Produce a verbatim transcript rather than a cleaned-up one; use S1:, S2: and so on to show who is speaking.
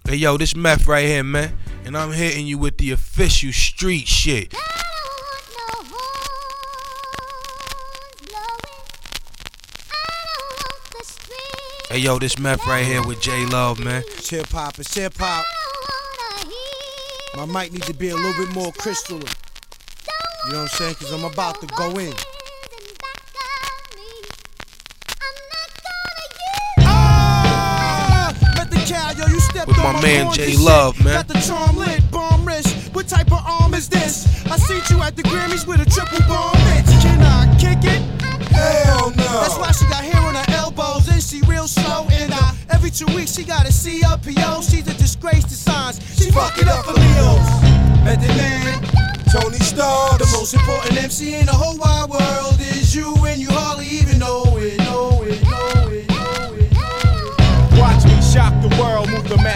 S1: Hey yo, this meth right here, man. And I'm hitting you with the official street shit. Hey yo, this meth right here with J Love, man.
S2: It's hip hop, it's hip hop. My mic needs to be a little bit more crystalline. You know what I'm saying? Cause I'm about to go in. Ah, let the cow, yo, you stepped
S1: with
S2: on
S1: my man
S2: horn,
S1: J
S2: this
S1: Love,
S2: shit.
S1: man.
S2: Got the charm lit, bomb wrist. What type of arm is this? I seen you at the Grammys with a triple bomb hit. Can I kick it? Hell no. That's why she got hair on her elbows and she real slow. And uh, every two weeks she got a C up P O. She's a disgrace to signs. She fucking up for Leos. Method Man, Tony Stark. The most important M C in the whole wide world is you, and you hardly even know